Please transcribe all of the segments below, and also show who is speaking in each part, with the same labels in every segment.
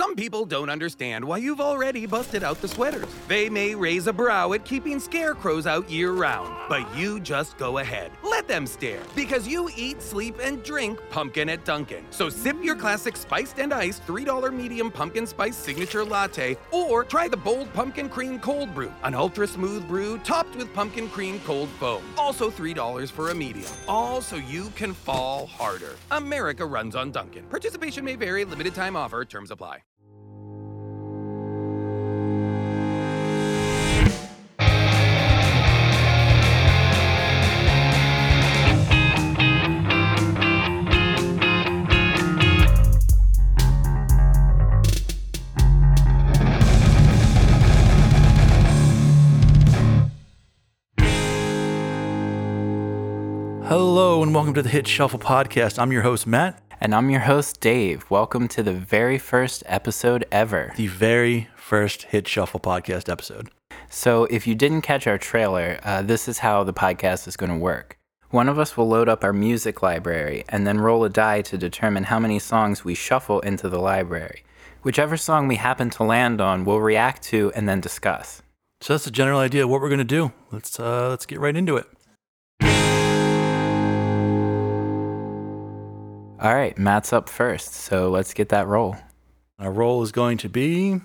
Speaker 1: Some people don't understand why you've already busted out the sweaters. They may raise a brow at keeping scarecrows out year-round, but you just go ahead. Let them stare, because you eat, sleep, and drink pumpkin at Dunkin'. So sip your classic spiced and iced $3 medium pumpkin spice signature latte, or try the bold pumpkin cream cold brew, an ultra-smooth brew topped with pumpkin cream cold foam. Also $3 for a medium. All so you can fall harder. America runs on Dunkin'. Participation may vary. Limited time offer. Terms apply.
Speaker 2: Hello and welcome to the Hit Shuffle Podcast. I'm your host, Matt.
Speaker 3: And I'm your host, Dave. Welcome to the very first episode ever.
Speaker 2: The very first Hit Shuffle Podcast episode.
Speaker 3: So if you didn't catch our trailer, this is how the podcast is going to work. One of us will load up our music library and then roll a die to determine how many songs we shuffle into the library. Whichever song we happen to land on, we'll react to and then discuss.
Speaker 2: So that's the general idea of what we're going to do. Let's get right into it.
Speaker 3: All right, Matt's up first, so let's get that roll.
Speaker 2: Our roll is going to be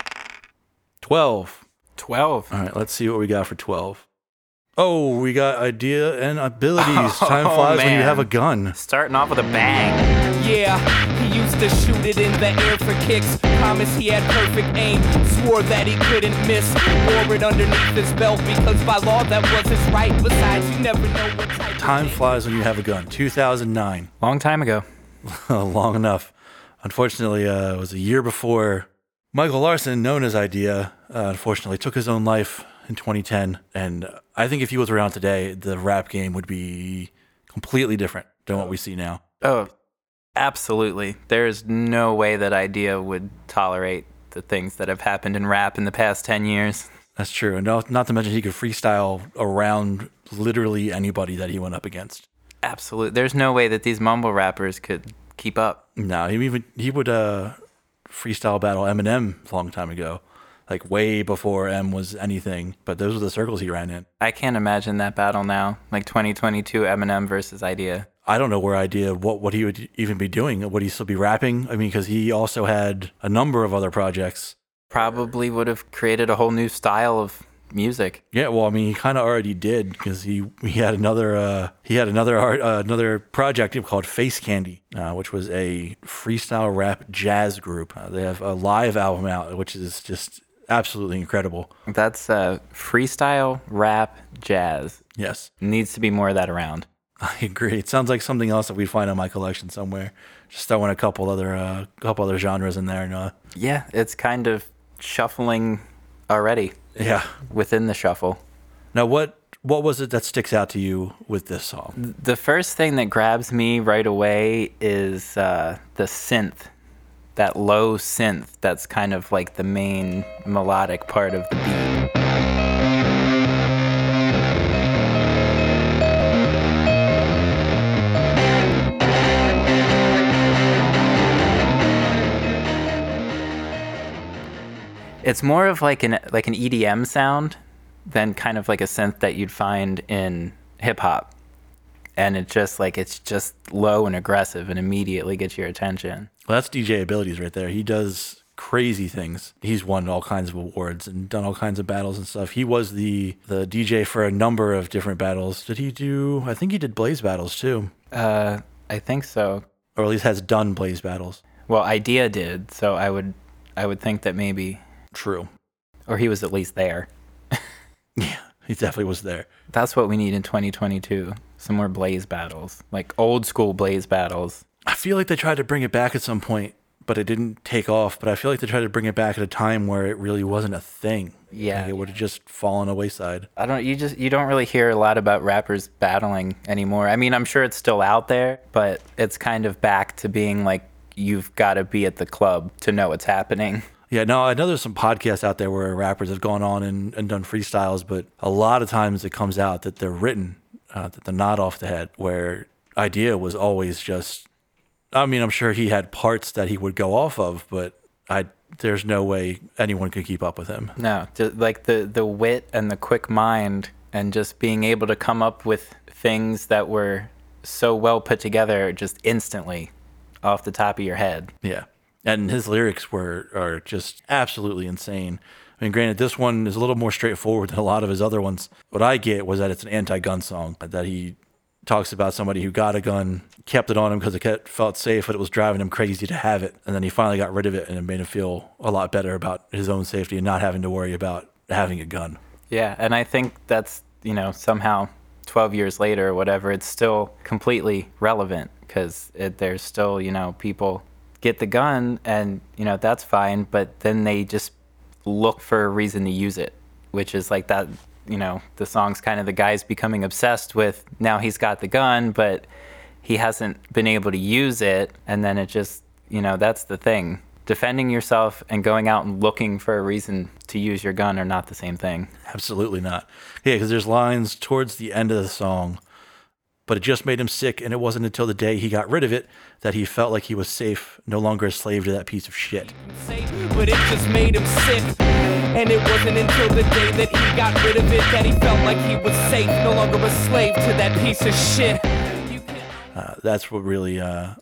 Speaker 2: 12.
Speaker 3: 12.
Speaker 2: All right, let's see what we got for 12. Oh, we got idea and abilities. Time flies when you have a gun.
Speaker 3: Starting off with a bang.
Speaker 4: Yeah, he used to shoot it in the air for kicks. Promised he had perfect aim. Swore that he couldn't miss. Wore it underneath his belt because by law that was his right. Besides, you never know what type
Speaker 2: Time flies when you have a gun. 2009.
Speaker 3: Long time ago.
Speaker 2: Long enough. Unfortunately, it was a year before Michael Larson, known as Idea, unfortunately took his own life in 2010. And I think if he was around today, the rap game would be completely different than what we see now.
Speaker 3: Oh, absolutely. There's no way that Idea would tolerate the things that have happened in rap in the past 10 years.
Speaker 2: That's true. And not to mention he could freestyle around literally anybody that he went up against.
Speaker 3: Absolutely. There's no way that these mumble rappers could keep up.
Speaker 2: No, he would freestyle battle Eminem a long time ago, like way before M was anything. But those were the circles he ran in.
Speaker 3: I can't imagine that battle now, like 2022 Eminem versus Idea.
Speaker 2: I don't know where Idea, what he would even be doing. Would he still be rapping? I mean, because he also had a number of other projects.
Speaker 3: Probably would have created a whole new style of music.
Speaker 2: Yeah, well, I mean, he kind of already did because he had another project called Face Candy, which was a freestyle rap jazz group. They have a live album out, which is just absolutely incredible.
Speaker 3: That's freestyle rap jazz.
Speaker 2: Yes,
Speaker 3: needs to be more of that around.
Speaker 2: I agree. It sounds like something else that we'd find in my collection somewhere. Just throwing a couple other genres in there. And,
Speaker 3: yeah, it's kind of shuffling already.
Speaker 2: Yeah,
Speaker 3: within the shuffle.
Speaker 2: Now, what was it that sticks out to you with this song?
Speaker 3: The first thing that grabs me right away is the synth, that low synth that's kind of like the main melodic part of the beat. It's more of like an EDM sound than kind of like a synth that you'd find in hip hop. And it's just low and aggressive and immediately gets your attention.
Speaker 2: Well, that's DJ abilities right there. He does crazy things. He's won all kinds of awards and done all kinds of battles and stuff. He was the DJ for a number of different battles. Did he do, I think he did Blaze battles too.
Speaker 3: I think so.
Speaker 2: Or at least has done Blaze battles.
Speaker 3: Well, Idea did, so I would think that maybe.
Speaker 2: True.
Speaker 3: Or he was at least there.
Speaker 2: Yeah, he definitely was there.
Speaker 3: That's what we need in 2022. Some more Blaze battles. Like old school Blaze battles.
Speaker 2: I feel like they tried to bring it back at some point, but it didn't take off. But I feel like they tried to bring it back at a time where it really wasn't a thing.
Speaker 3: Yeah.
Speaker 2: Like it would have just fallen a wayside.
Speaker 3: You don't really hear a lot about rappers battling anymore. I mean, I'm sure it's still out there, but it's kind of back to being like, you've got to be at the club to know what's happening.
Speaker 2: Yeah, no, I know there's some podcasts out there where rappers have gone on and done freestyles, but a lot of times it comes out that they're written, that they're not off the head, where Idea was always just, I mean, I'm sure he had parts that he would go off of, but there's no way anyone could keep up with him.
Speaker 3: No, just like the wit and the quick mind and just being able to come up with things that were so well put together just instantly off the top of your head.
Speaker 2: Yeah. And his lyrics are just absolutely insane. I mean, granted, this one is a little more straightforward than a lot of his other ones. What I get was that it's an anti-gun song, that he talks about somebody who got a gun, kept it on him because it felt safe, but it was driving him crazy to have it. And then he finally got rid of it, and it made him feel a lot better about his own safety and not having to worry about having a gun.
Speaker 3: Yeah, and I think that's, somehow 12 years later or whatever, it's still completely relevant because there's still, people get the gun and, that's fine, but then they just look for a reason to use it, which is like that, the song's kind of the guy's becoming obsessed with, now he's got the gun, but he hasn't been able to use it. And then it just, that's the thing. Defending yourself and going out and looking for a reason to use your gun are not the same thing.
Speaker 2: Absolutely not. Yeah, because there's lines towards the end of the song, but it just made him sick, and it wasn't until the day he got rid of it that he felt like he was safe, no longer a slave to that piece of shit.
Speaker 4: But it just made him sick. And it wasn't until the day that he got rid of it that he felt like he was safe, no longer a slave to that piece of shit.
Speaker 2: That's what really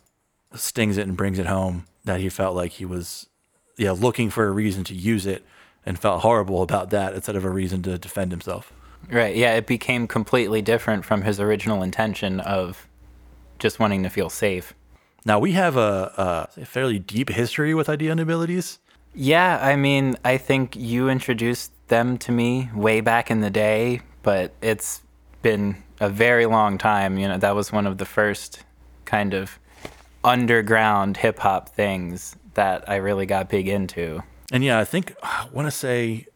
Speaker 2: stings it and brings it home, that he felt like he was looking for a reason to use it and felt horrible about that instead of a reason to defend himself.
Speaker 3: Right, yeah, it became completely different from his original intention of just wanting to feel safe.
Speaker 2: Now, we have a fairly deep history with Idea and Abilities.
Speaker 3: Yeah, I mean, I think you introduced them to me way back in the day, but it's been a very long time. That was one of the first kind of underground hip-hop things that I really got big into.
Speaker 2: And yeah, I want to say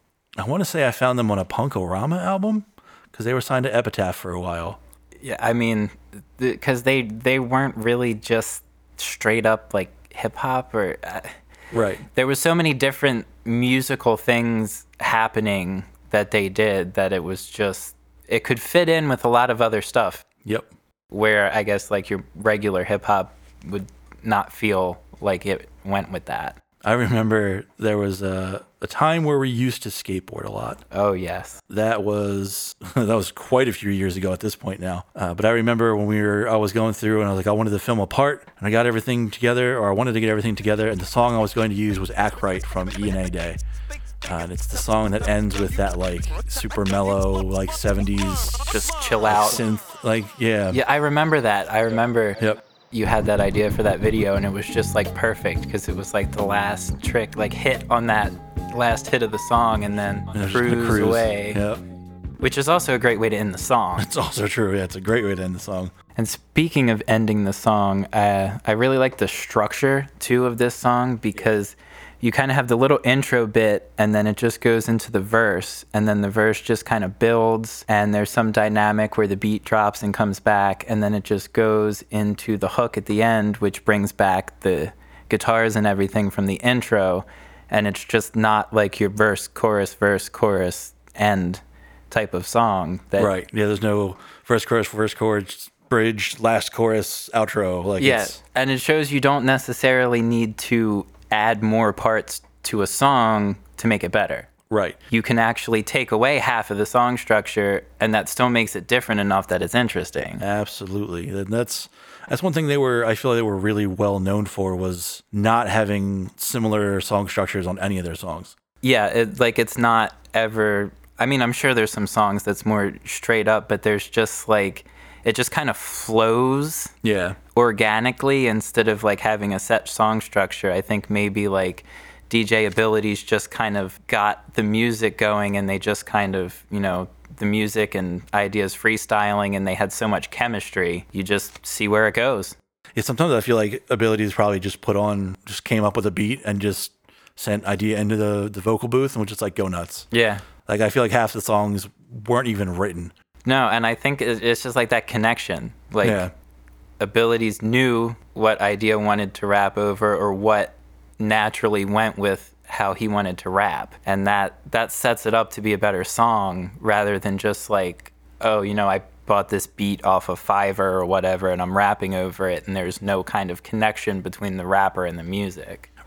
Speaker 2: I found them on a Punk-O-Rama album because they were signed to Epitaph for a while.
Speaker 3: Yeah, I mean, because they weren't really just straight up like hip-hop or...
Speaker 2: Right.
Speaker 3: There was so many different musical things happening that they did that it was just, it could fit in with a lot of other stuff.
Speaker 2: Yep.
Speaker 3: Where I guess like your regular hip hop would not feel like it went with that.
Speaker 2: I remember there was a time where we used to skateboard a lot.
Speaker 3: Oh, yes.
Speaker 2: That was quite a few years ago at this point now. But I remember when I was going through and I was like, I wanted to film a part, and I got everything together, or I wanted to get everything together, and the song I was going to use was Act Right from E&A Day. And it's the song that ends with that like super mellow, like 70s
Speaker 3: just chill out
Speaker 2: synth, like, yeah.
Speaker 3: Yeah, I remember that. I remember.
Speaker 2: Yep.
Speaker 3: You had that idea for that video, and it was just like perfect because it was like the last trick, like hit on that last hit of the song, and then cruise away.
Speaker 2: Yep.
Speaker 3: Which is also a great way to end the song.
Speaker 2: It's also true. Yeah, it's a great way to end the song.
Speaker 3: And speaking of ending the song, I really like the structure too of this song because you kind of have the little intro bit and then it just goes into the verse, and then the verse just kind of builds and there's some dynamic where the beat drops and comes back, and then it just goes into the hook at the end, which brings back the guitars and everything from the intro, and it's just not like your verse, chorus, end type of song.
Speaker 2: Right. Yeah, there's no first chorus, bridge, last chorus, outro. Like,
Speaker 3: yeah, and it shows you don't necessarily need to add more parts to a song to make it better.
Speaker 2: Right.
Speaker 3: You can actually take away half of the song structure, and that still makes it different enough that it's interesting.
Speaker 2: Absolutely. And that's one thing I feel they were really well known for, was not having similar song structures on any of their songs.
Speaker 3: Yeah, it's not ever... I mean, I'm sure there's some songs that's more straight up, but there's just like... It just kind of flows organically instead of like having a set song structure. I think maybe like DJ Abilities just kind of got the music going, and they just kind of, the music and ideas freestyling, and they had so much chemistry. You just see where it goes.
Speaker 2: Yeah, sometimes I feel like Abilities probably just came up with a beat and just sent Idea into the vocal booth and would just like go nuts.
Speaker 3: Yeah.
Speaker 2: Like I feel like half the songs weren't even written.
Speaker 3: No, and I think it's just like that connection. Like Abilities knew what Idea wanted to rap over, or what naturally went with how he wanted to rap. And that sets it up to be a better song, rather than just like, oh, I bought this beat off of Fiverr or whatever and I'm rapping over it, and there's no kind of connection between the rapper and the music.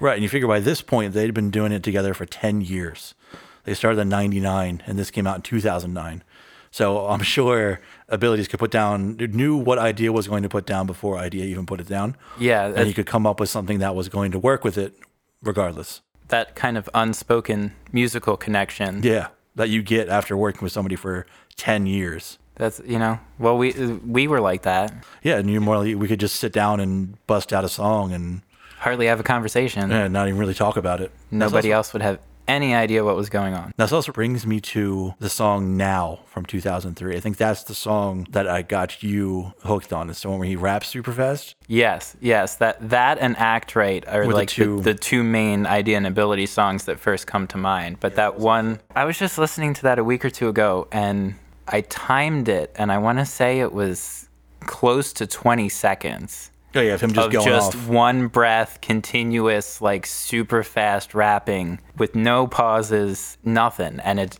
Speaker 2: Right, and you figure by this point, they'd been doing it together for 10 years. They started in 99, and this came out in 2009. So I'm sure Abilities could put down, knew what Idea was going to put down before Idea even put it down.
Speaker 3: Yeah.
Speaker 2: And he could come up with something that was going to work with it regardless.
Speaker 3: That kind of unspoken musical connection.
Speaker 2: Yeah, that you get after working with somebody for 10 years.
Speaker 3: That's, well, we were like that.
Speaker 2: Yeah, and you're more like, we could just sit down and bust out a song and
Speaker 3: Hardly have a conversation.
Speaker 2: not even really talk about it.
Speaker 3: Nobody else would have any idea what was going on.
Speaker 2: This also brings me to the song Now from 2003. I think that's the song that I got you hooked on. It's the one where he raps super fast.
Speaker 3: Yes. That and Act Right are
Speaker 2: Were
Speaker 3: like the two main Idea and Ability songs that first come to mind. But that one, I was just listening to that a week or two ago, and I timed it, and I want to say it was close to 20 seconds.
Speaker 2: Oh yeah, of him just
Speaker 3: of
Speaker 2: going
Speaker 3: just
Speaker 2: off.
Speaker 3: one breath, continuous, like super fast rapping with no pauses, nothing. And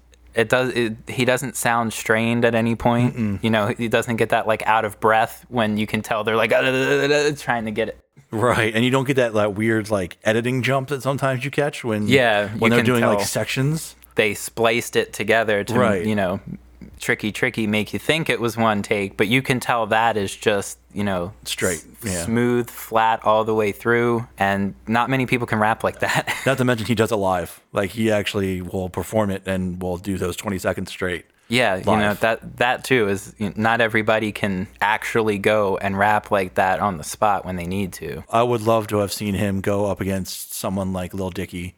Speaker 3: he doesn't sound strained at any point. He doesn't get that like out of breath when you can tell they're like trying to get it.
Speaker 2: Right, and you don't get that weird like editing jump that sometimes you catch when
Speaker 3: Yeah, you
Speaker 2: when they're
Speaker 3: can
Speaker 2: doing
Speaker 3: tell.
Speaker 2: like sections.
Speaker 3: They spliced it together to,
Speaker 2: Right.
Speaker 3: tricky, make you think it was one take, but you can tell that is just,
Speaker 2: Straight, yeah.
Speaker 3: smooth, flat all the way through, and not many people can rap like that.
Speaker 2: Not to mention he does it live. Like he actually will perform it and will do those 20 seconds straight.
Speaker 3: Yeah,
Speaker 2: live.
Speaker 3: that too is, not everybody can actually go and rap like that on the spot when they need to.
Speaker 2: I would love to have seen him go up against someone like Lil Dicky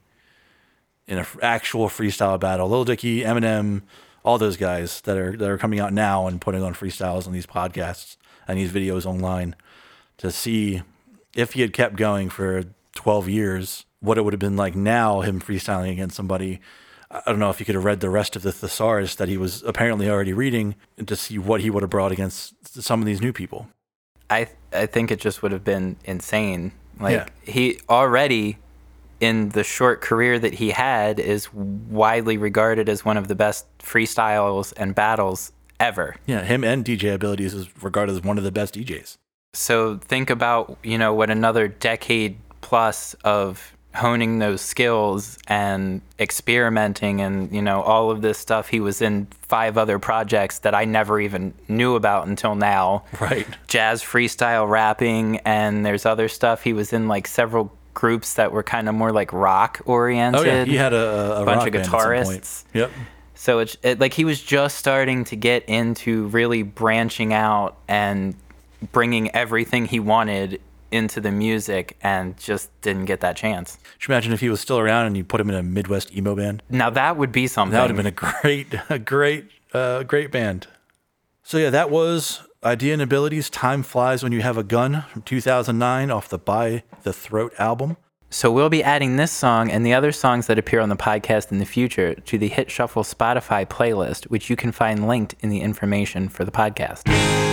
Speaker 2: in an actual freestyle battle. Lil Dicky, Eminem, all those guys that are coming out now and putting on freestyles on these podcasts and these videos online, to see if he had kept going for 12 years, what it would have been like now, him freestyling against somebody. I don't know if he could have read the rest of the thesaurus that he was apparently already reading, and to see what he would have brought against some of these new people.
Speaker 3: I think it just would have been insane. Like,
Speaker 2: Yeah.
Speaker 3: he already, in the short career that he had, is widely regarded as one of the best freestyles and battles ever.
Speaker 2: Yeah, him and DJ Abilities is regarded as one of the best DJs.
Speaker 3: So think about, what another decade plus of honing those skills and experimenting and, all of this stuff. He was in 5 other projects that I never even knew about until now.
Speaker 2: Right.
Speaker 3: Jazz freestyle rapping, and there's other stuff. He was in like several groups that were kind of more like rock oriented.
Speaker 2: Oh yeah, he had a
Speaker 3: bunch
Speaker 2: rock
Speaker 3: of
Speaker 2: band at some point.
Speaker 3: guitarists.
Speaker 2: Yep.
Speaker 3: So it's like he was just starting to get into really branching out and bringing everything he wanted into the music, and just didn't get that chance.
Speaker 2: Could you imagine if he was still around and you put him in a Midwest emo band?
Speaker 3: Now that would be something.
Speaker 2: That would have been a great band. So yeah, that was Idea and Abilities. Time Flies When You Have a Gun from 2009 off the By the Throat album.
Speaker 3: So we'll be adding this song and the other songs that appear on the podcast in the future to the Hit Shuffle Spotify playlist, which you can find linked in the information for the podcast.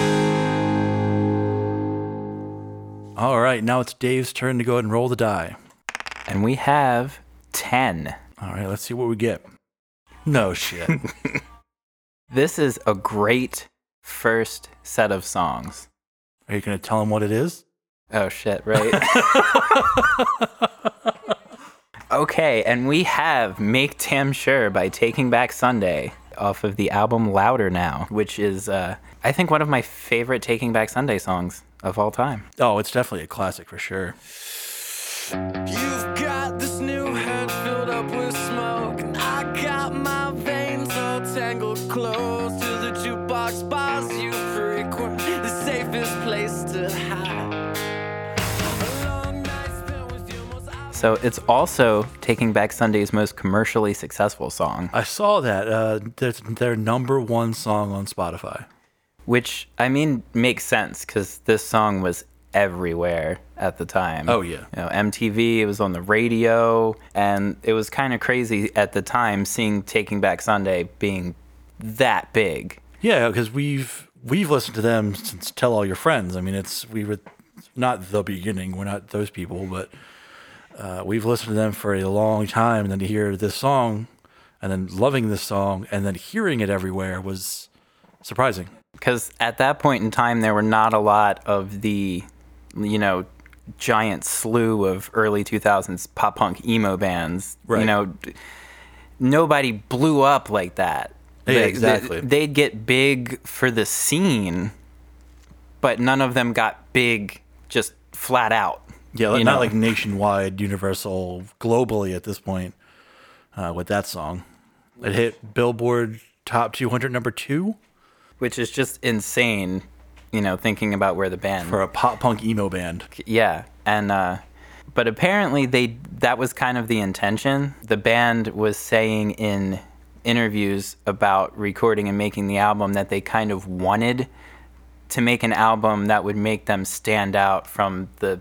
Speaker 2: All right, now it's Dave's turn to go ahead and roll the die.
Speaker 3: And we have 10.
Speaker 2: All right, let's see what we get. No shit.
Speaker 3: This is a great first set of songs.
Speaker 2: Are you going to tell him what it is?
Speaker 3: Oh, shit, right. Okay, and we have Make Damn Sure by Taking Back Sunday off of the album Louder Now, which is, I think, one of my favorite Taking Back Sunday songs of all time.
Speaker 2: Oh, it's definitely a classic for sure.
Speaker 5: You've got this new head filled up with smoke, and I got my veins all tangled close to the jukebox bars you frequent, the safest place to hide. A long night spent with you most
Speaker 3: So it's also Taking Back Sunday's most commercially successful song,
Speaker 2: I saw that. That's their number 1 song on Spotify.
Speaker 3: which, I mean, makes sense because this song was everywhere at the time.
Speaker 2: Oh, yeah.
Speaker 3: MTV, it was on the radio, and it was kind of crazy at the time seeing Taking Back Sunday being that big.
Speaker 2: Yeah, because we've listened to them since Tell All Your Friends. I mean, we were not the beginning. We're not those people, but we've listened to them for a long time. And then to hear this song, and then loving this song, and then hearing it everywhere was surprising.
Speaker 3: Because at that point in time, there were not a lot of the, giant slew of early 2000s pop punk emo bands.
Speaker 2: Right.
Speaker 3: You know, nobody blew up like that.
Speaker 2: Yeah, exactly.
Speaker 3: They'd get big for the scene, but none of them got big just flat out.
Speaker 2: Yeah,
Speaker 3: you
Speaker 2: not
Speaker 3: know?
Speaker 2: like nationwide, universal, globally at this point with that song. It hit Billboard Top 200 number 2
Speaker 3: Which is just insane, you know, thinking about where the band...
Speaker 2: for a pop punk emo band.
Speaker 3: Yeah, and but apparently that was kind of the intention. The band was saying in interviews about recording and making the album that they kind of wanted to make an album that would make them stand out from the,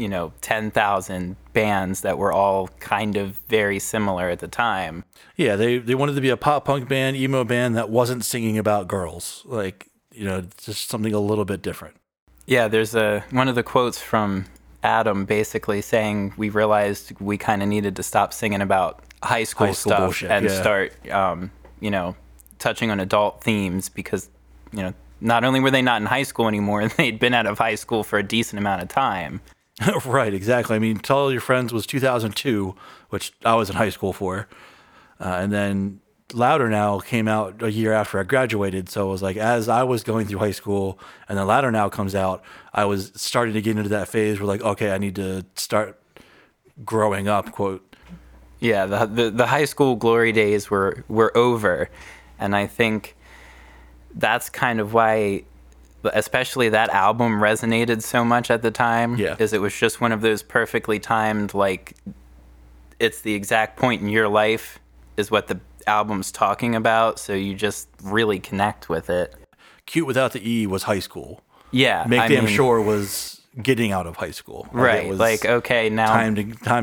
Speaker 3: 10,000 bands that were all kind of very similar at the time.
Speaker 2: Yeah, they wanted to be a pop punk band, emo band that wasn't singing about girls. Like, just something a little bit different.
Speaker 3: Yeah, there's one of the quotes from Adam basically saying we realized we kind of needed to stop singing about high school stuff
Speaker 2: bullshit,
Speaker 3: and
Speaker 2: yeah.
Speaker 3: start, touching on adult themes because, not only were they not in high school anymore, they'd been out of high school for a decent amount of time.
Speaker 2: Right, exactly. I mean, Tell Your Friends was 2002, which I was in high school for. And then Louder Now came out a year after I graduated. So it was like, as I was going through high school and then Louder Now comes out, I was starting to get into that phase where like, okay, I need to start growing up, quote.
Speaker 3: Yeah, the high school glory days were over. And I think that's kind of why, especially that album resonated so much at the time.
Speaker 2: Yeah.
Speaker 3: Is it was just one of those perfectly timed, like, it's the exact point in your life is what the album's talking about. So you just really connect with it.
Speaker 2: Cute Without the E was high school.
Speaker 3: Yeah.
Speaker 2: Make Damn Sure was getting out of high school.
Speaker 3: Right.
Speaker 2: It was
Speaker 3: Like, okay, now
Speaker 2: time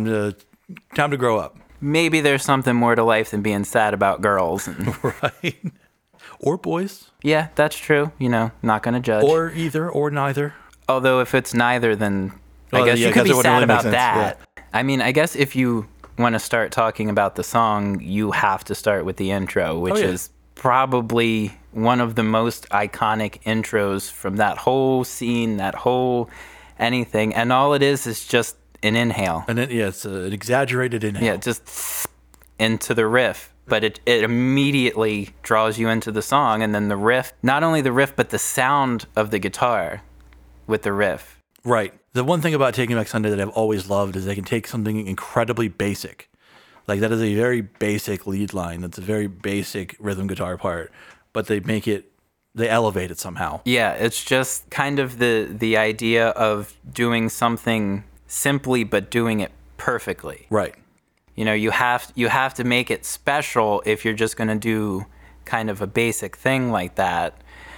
Speaker 2: to grow up.
Speaker 3: maybe there's something more to life than being sad about girls. And,
Speaker 2: Right. Or boys.
Speaker 3: yeah, that's true. Not going to judge.
Speaker 2: Or either or neither.
Speaker 3: Although if it's neither, then I
Speaker 2: Well,
Speaker 3: guess
Speaker 2: yeah,
Speaker 3: you could be
Speaker 2: it wouldn't
Speaker 3: sad
Speaker 2: really make
Speaker 3: about
Speaker 2: sense,
Speaker 3: that.
Speaker 2: yeah.
Speaker 3: I mean, I guess if you want to start talking about the song, you have to start with the intro, which
Speaker 2: yeah.
Speaker 3: is probably one of the most iconic intros from that whole scene, that whole anything. And all it is just an inhale.
Speaker 2: And then, it's an exaggerated inhale.
Speaker 3: Yeah, just into the riff. But it immediately draws you into the song. And then the riff, not only the riff, but the sound of the guitar with the riff.
Speaker 2: Right. The one thing about Taking Back Sunday that I've always loved is they can take something incredibly basic. Like, that is a very basic lead line. That's a very basic rhythm guitar part. But they elevate it somehow.
Speaker 3: Yeah, it's just kind of the idea of doing something simply but doing it perfectly.
Speaker 2: Right.
Speaker 3: You have to make it special if you're just going to do kind of a basic thing like that.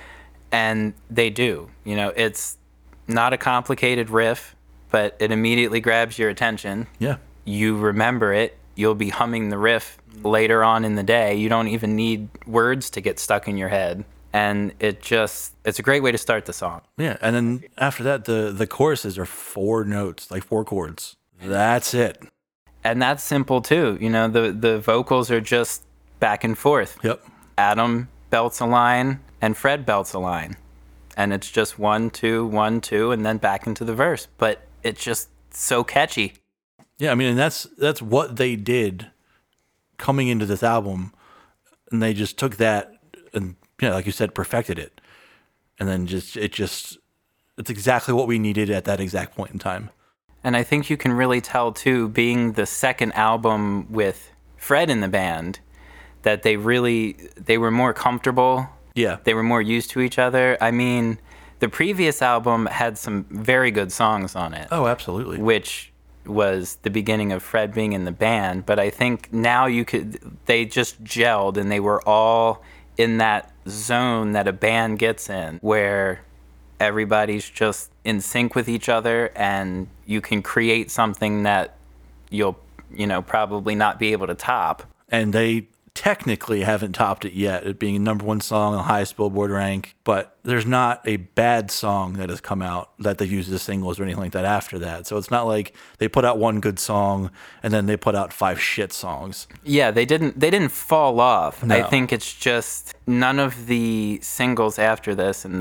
Speaker 3: And they do. It's not a complicated riff, but it immediately grabs your attention.
Speaker 2: Yeah.
Speaker 3: You remember it. You'll be humming the riff later on in the day. You don't even need words to get stuck in your head. And it's a great way to start the song.
Speaker 2: Yeah. And then after that, the choruses are 4 notes, like 4 chords. That's it.
Speaker 3: And that's simple too. The vocals are just back and forth.
Speaker 2: Yep.
Speaker 3: Adam belts a line and Fred belts a line. And it's just 1, 2, 1, 2, and then back into the verse. But it's just so catchy.
Speaker 2: Yeah, I mean, and that's what they did coming into this album. And they just took that and, like you said, perfected it. And then it's exactly what we needed at that exact point in time.
Speaker 3: And I think you can really tell, too, being the second album with Fred in the band, that they were more comfortable.
Speaker 2: Yeah.
Speaker 3: They were more used to each other. I mean, the previous album had some very good songs on it.
Speaker 2: Oh, absolutely.
Speaker 3: Which was the beginning of Fred being in the band. But I think now they just gelled and they were all in that zone that a band gets in where everybody's just in sync with each other and you can create something that you'll, probably not be able to top.
Speaker 2: And they technically haven't topped it yet, it being a number 1 song on the highest Billboard rank, but there's not a bad song that has come out that they use as singles or anything like that after that. So it's not like they put out 1 good song and then they put out 5 shit songs.
Speaker 3: Yeah, they didn't fall off.
Speaker 2: No.
Speaker 3: I think it's just none of the singles after this and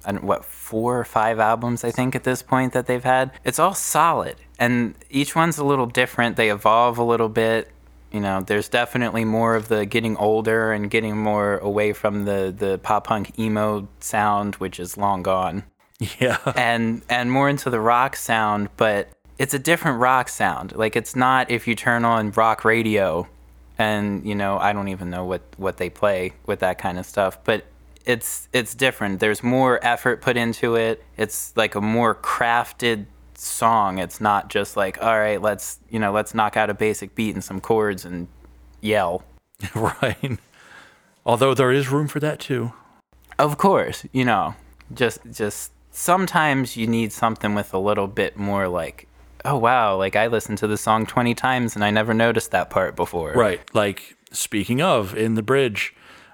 Speaker 3: 4 or 5 albums, I think, at this point that they've had. It's all solid. And each one's a little different. They evolve a little bit. You know, there's definitely more of the getting older and getting more away from the pop-punk emo sound, which is long gone.
Speaker 2: Yeah.
Speaker 3: And more into the rock sound, but it's a different rock sound. Like, it's not if you turn on rock radio and, you know, I don't even know what they play with that kind of stuff, but it's different. There's more effort put into it. It's like a more crafted song. It's not just like, all right, let's knock out a basic beat and some chords and yell.
Speaker 2: Right. Although there is room for that too.
Speaker 3: Of course, you know, just sometimes you need something with a little bit more like, oh wow, like I listened to the song 20 times and I never noticed that part before.
Speaker 2: Right. Like, speaking of, in the bridge,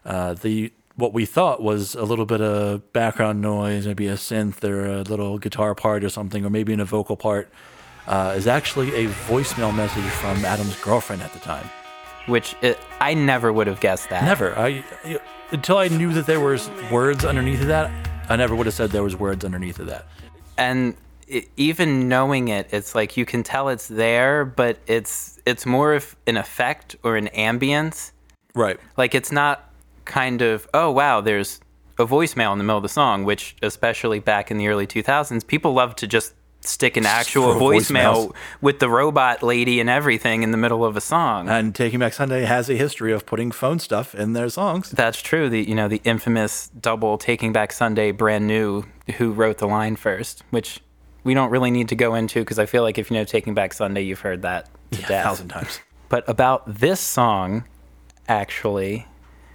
Speaker 2: what we thought was a little bit of background noise, maybe a synth or a little guitar part or something, or maybe in a vocal part, is actually a voicemail message from Adam's girlfriend at the time.
Speaker 3: Which I never would have guessed that.
Speaker 2: Never. Until I knew that there was words underneath of that, I never would have said there was words underneath of that.
Speaker 3: And even knowing it, it's like you can tell it's there, but it's more of an effect or an ambience.
Speaker 2: Right.
Speaker 3: Like, it's not kind of, oh wow, there's a voicemail in the middle of the song, which especially back in the early 2000s, people loved to just stick an actual voicemail with the robot lady and everything in the middle of a song.
Speaker 2: And Taking Back Sunday has a history of putting phone stuff in their songs.
Speaker 3: That's true. The infamous double Taking Back Sunday, Brand New, who wrote the line first, which we don't really need to go into because I feel like if you know Taking Back Sunday, you've heard that to death.
Speaker 2: 1,000 times.
Speaker 3: But about this song, actually,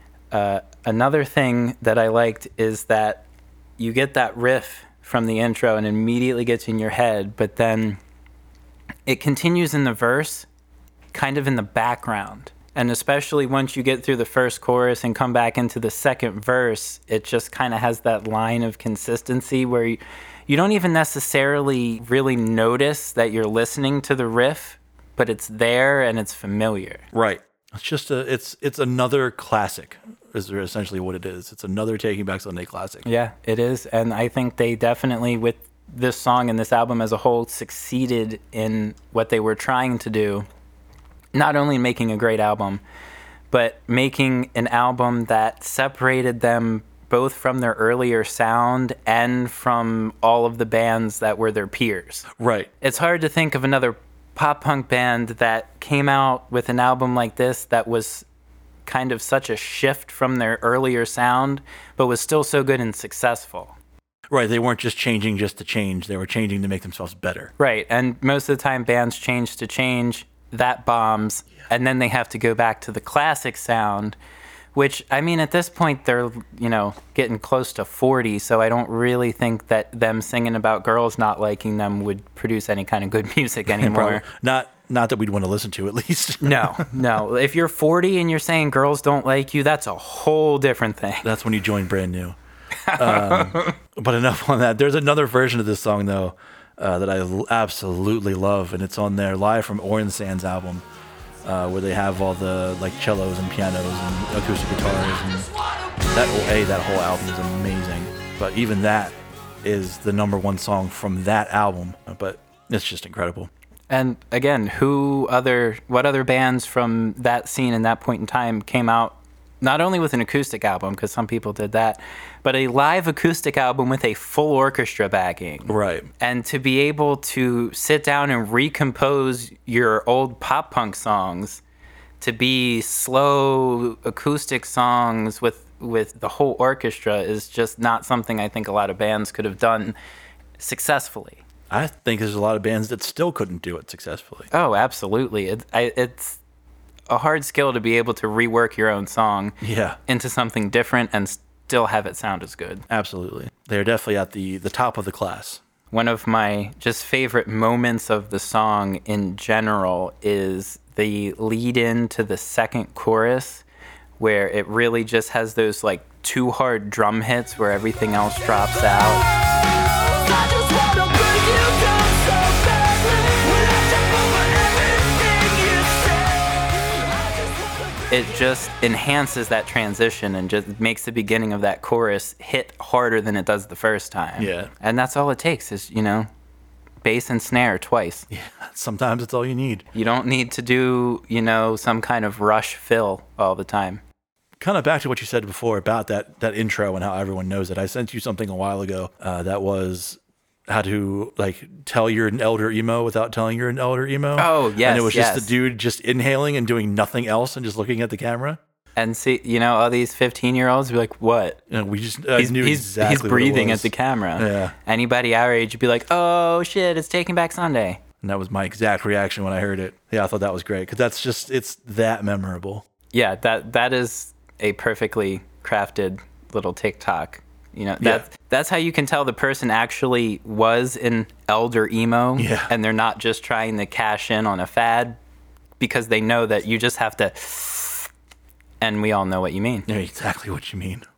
Speaker 3: another thing that I liked is that you get that riff from the intro and it immediately gets in your head, but then it continues in the verse, kind of in the background. And especially once you get through the first chorus and come back into the second verse, it just kind of has that line of consistency where you don't even necessarily really notice that you're listening to the riff, but it's there and it's familiar.
Speaker 2: Right. It's just it's another classic, is essentially what it is. It's another Taking Back Sunday classic.
Speaker 3: Yeah, it is. And I think they definitely, with this song and this album as a whole, succeeded in what they were trying to do. Not only making a great album, but making an album that separated them both from their earlier sound and from all of the bands that were their peers.
Speaker 2: Right.
Speaker 3: It's hard to think of another pop-punk band that came out with an album like this that was kind of such a shift from their earlier sound, but was still so good and successful.
Speaker 2: Right, they weren't just changing just to change. They were changing to make themselves better.
Speaker 3: Right, and most of the time bands change to change, that bombs, and then they have to go back to the classic sound, which, I mean, at this point, they're, getting close to 40, so I don't really think that them singing about girls not liking them would produce any kind of good music anymore.
Speaker 2: Not that we'd want to listen to, at least.
Speaker 3: No. If you're 40 and you're saying girls don't like you, that's a whole different thing.
Speaker 2: That's when you join Brand New. But enough on that. There's another version of this song, though, that I absolutely love, and it's on their Live from Orange Sands album, where they have all the cellos and pianos and acoustic guitars, and that whole album is amazing. But even that is the number one song from that album. But it's just incredible.
Speaker 3: And again, what other bands from that scene and that point in time came out not only with an acoustic album, because some people did that, but a live acoustic album with a full orchestra backing.
Speaker 2: Right.
Speaker 3: And to be able to sit down and recompose your old pop punk songs to be slow acoustic songs with the whole orchestra is just not something I think a lot of bands could have done successfully.
Speaker 2: I think there's a lot of bands that still couldn't do it successfully.
Speaker 3: Oh, absolutely. It's a hard skill to be able to rework your own song into something different and still have it sound as good.
Speaker 2: Absolutely. They're definitely at the top of the class.
Speaker 3: One of my just favorite moments of the song in general is the lead in to the second chorus, where it really just has those two hard drum hits where everything else drops out. it just enhances that transition and just makes the beginning of that chorus hit harder than it does the first time.
Speaker 2: Yeah.
Speaker 3: And that's all it takes is, bass and snare twice.
Speaker 2: Yeah, sometimes it's all you need.
Speaker 3: You don't need to do, some kind of rush fill all the time.
Speaker 2: Kind of back to what you said before about that intro and how everyone knows it. I sent you something a while ago that was how to tell you're an elder emo without telling you're an elder emo.
Speaker 3: Oh, yes,
Speaker 2: and it was
Speaker 3: yes.
Speaker 2: just the dude just inhaling and doing nothing else and just looking at the camera.
Speaker 3: And see, all these 15-year-olds be like, what?
Speaker 2: And we just
Speaker 3: He's
Speaker 2: exactly
Speaker 3: breathing
Speaker 2: what it
Speaker 3: at
Speaker 2: was.
Speaker 3: the camera.
Speaker 2: Yeah.
Speaker 3: Anybody our age would be like, oh, shit, it's Taking Back Sunday.
Speaker 2: And that was my exact reaction when I heard it. Yeah, I thought that was great because it's that memorable.
Speaker 3: Yeah, that is a perfectly crafted little TikTok. That's how you can tell the person actually was an elder emo,
Speaker 2: Yeah.
Speaker 3: and they're not just trying to cash in on a fad, because they know that you just have to, and we all know what you mean.
Speaker 2: Yeah, exactly what you mean.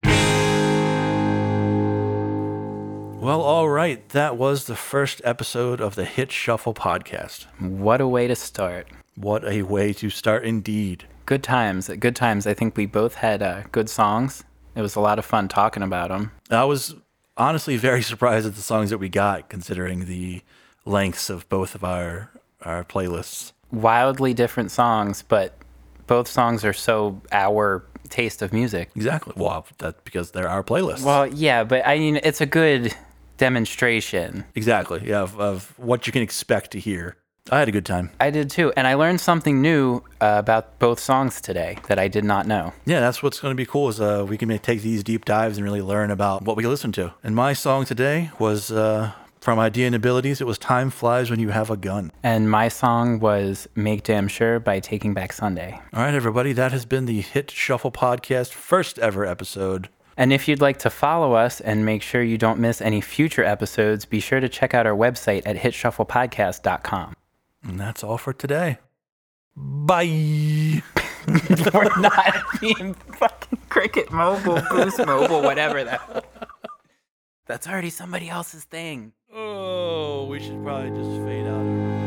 Speaker 2: Well, all right. That was the first episode of the Hit Shuffle podcast.
Speaker 3: What a way to start.
Speaker 2: What a way to start indeed.
Speaker 3: Good times. Good times. I think we both had good songs. It was a lot of fun talking about them.
Speaker 2: I was honestly very surprised at the songs that we got, considering the lengths of both of our playlists.
Speaker 3: Wildly different songs, but both songs are so our taste of music.
Speaker 2: Exactly. Well, that's because they're our playlists.
Speaker 3: Well, yeah, but I mean, it's a good demonstration.
Speaker 2: Exactly. Yeah, of what you can expect to hear. I had a good time.
Speaker 3: I did too. And I learned something new about both songs today that I did not know.
Speaker 2: Yeah, that's what's going to be cool is we can take these deep dives and really learn about what we listen to. And my song today was from Idea and Abilities. It was Time Flies When You Have a Gun.
Speaker 3: And my song was Make Damn Sure by Taking Back Sunday.
Speaker 2: All right, everybody. That has been the Hit Shuffle Podcast first ever episode.
Speaker 3: And if you'd like to follow us and make sure you don't miss any future episodes, be sure to check out our website at hitshufflepodcast.com.
Speaker 2: And that's all for today. Bye.
Speaker 3: We're not being fucking Cricket Mobile, Boost Mobile, whatever that. That's already somebody else's thing.
Speaker 2: Oh, we should probably just fade out of this.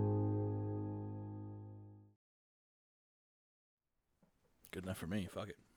Speaker 2: Good enough for me. Fuck it.